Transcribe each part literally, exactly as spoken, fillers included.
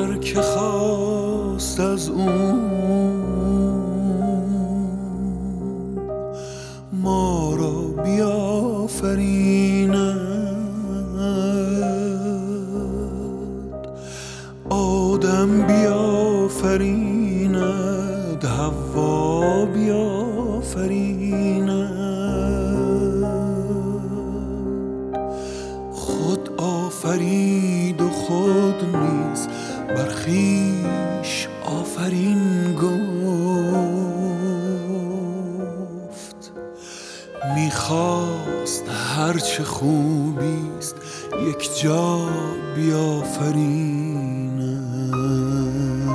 هر که خواست از او ما را بیافریند، آدم بیافریند، حوا بیافریند، خود آفرید و خود نیز بر خویش آفرین گفت. میخواست هرچه خوبیست یک جا بیافریند،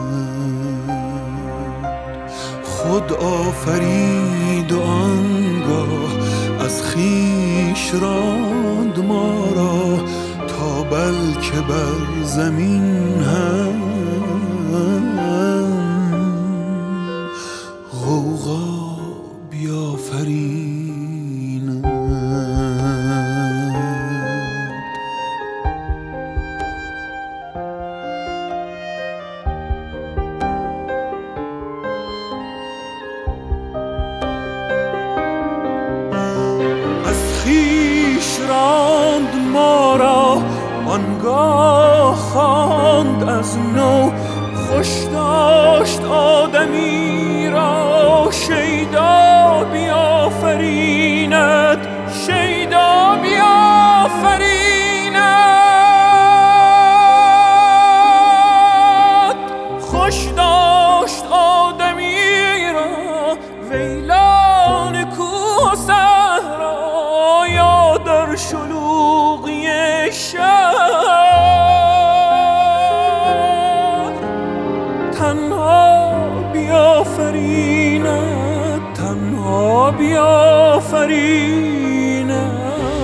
خود آفرید و آنگاه از خویش راند ما را تا بلکه بر زمین هم غوغا بیافریند. از خویش راند ما را آنگاه خواند از نو، خوش داشت آدمی را شیدا بیافریند، شیدا بیافریند. خوش داشت آدمی را ویلان کوه و صحرا یا در شلوغی شهر، تنها بیافریند، تنها بیافریند.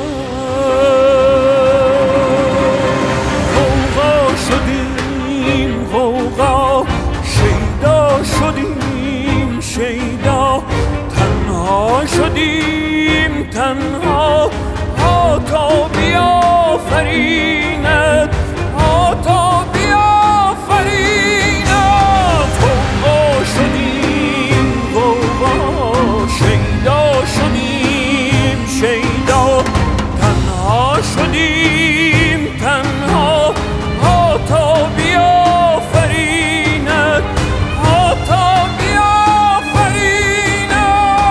غوغا شدیم غوغا، شیدا شدیم شیدا، تنها شدیم تنها، ها تا بیافریند، ها تا بیافریند. غوغا شدیم غوغا، شیدا شدیم شیدا، تنها شدیم تنها، ها تا بیافریند، ها تا بیافریند.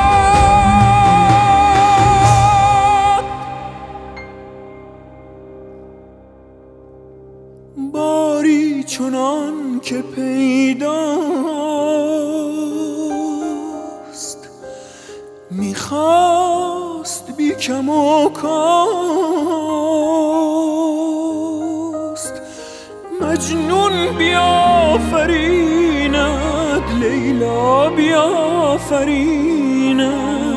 باری چنان که پیداست میخواست بی کم و کاست، مجنون بیافریند، لیلا بیافریند.